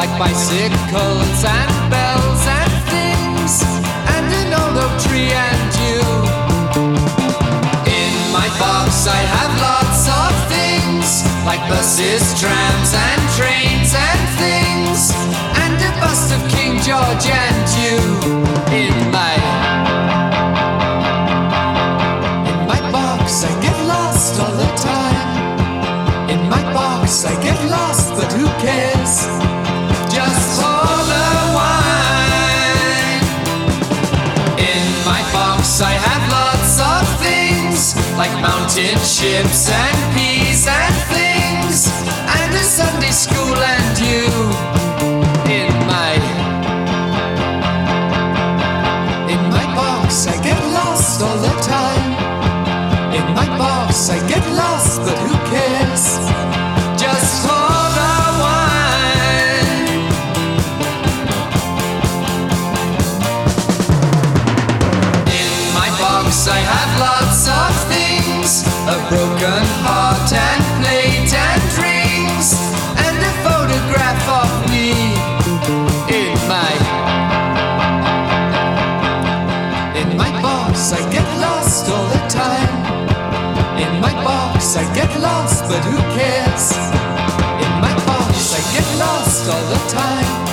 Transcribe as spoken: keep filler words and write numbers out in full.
like bicycles and bells and things, and an old oak tree and you. In my box I have lots of things, like buses, trams and trains and things, and a bust of King George and you. In my In my box I get lost all the time. In my box I get lost, but who cares? Just for the wine. In my box I have lots of things, like mountain ships and peas and things, and a Sunday school and you. In my In my box I get lost all the time. In my box I get lost, but who cares? Just for the wine. In my box I have lots of things, a broken heart and plate and rings, and a photograph of me. In my In my box I get lost all the time. In my box I get lost, but who cares? In my box I get lost all the time.